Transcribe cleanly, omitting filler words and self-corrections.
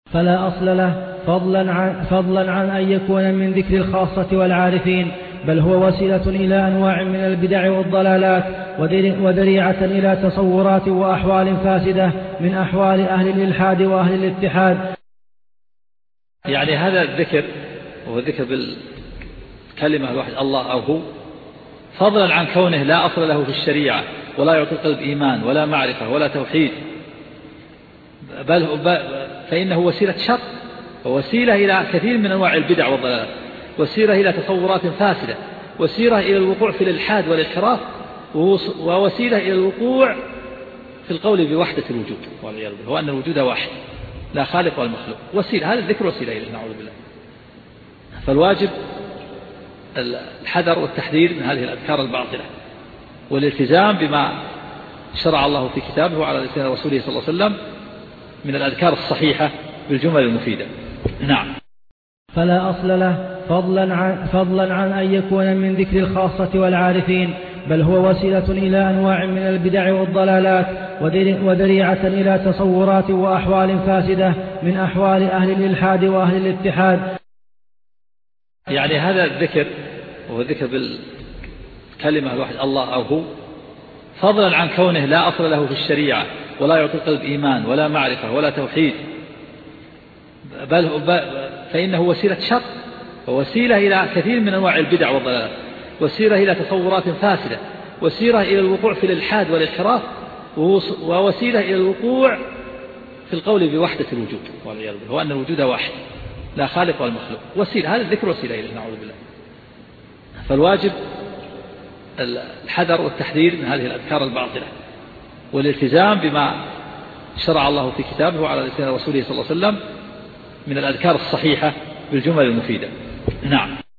فلا أصل له فضلا عن أن يكون من ذكر الخاصة والعارفين، بل هو وسيلة إلى أنواع من البدع والضلالات وذريعة إلى تصورات وأحوال فاسدة من أحوال أهل الإلحاد وأهل الاتحاد. يعني هذا الذكر وهو ذكر بالكلمة الواحد الله أو هو، فضلا عن كونه لا أصل له في الشريعة ولا يعطي القلب إيمان ولا معرفة ولا توحيد، فإنه وسيلة شر ووسيلة إلى كثير من أنواع البدع والضلالات، وسيلة إلى تصورات فاسدة، وسيلة إلى الوقوع في الإلحاد والانحراف، ووسيلة إلى الوقوع في القول بوحدة الوجود والعياذ بالله، وأن الوجود واحد لا خالق ولا مخلوق. وسيلة، هذا الذكر وسيلة إليه، نعوذ بالله. فالواجب الحذر والتحذير من هذه الأذكار الباطلة، والالتزام بما شرع الله في كتابه وعلى لسان رسوله صلى الله عليه وسلم من الأذكار الصحيحة بالجمل المفيدة. نعم. فلا أصل له فضلا عن أن يكون من ذكر الخاصة والعارفين، بل هو وسيلة إلى أنواع من البدع والضلالات وذريعة إلى تصورات وأحوال فاسدة من أحوال أهل الإلحاد وأهل الاتحاد. يعني هذا الذكر وهو ذكر بالكلمة الواحد الله أو هو، فضلا عن كونه لا أصل له في الشريعة ولا يعطي القلب إيمان ولا معرفة ولا توحيد، فإنه وسيلة شر ووسيلة إلى كثير من أنواع البدع والضلالات، وسيلة إلى تصورات فاسدة، وسيلة إلى الوقوع في الإلحاد والانحراف، ووسيلة إلى الوقوع في القول بوحدة الوجود والعياذ بالله، وأن الوجود واحد لا خالق ولا مخلوق. وسيلة، هذا الذكر وسيلة إليه، نعوذ بالله. فالواجب الحذر والتحذير من هذه الأذكار الباطلة، والالتزام بما شرع الله في كتابه وعلى لسان رسوله صلى الله عليه وسلم من الأذكار الصحيحة بالجمل المفيدة. نعم.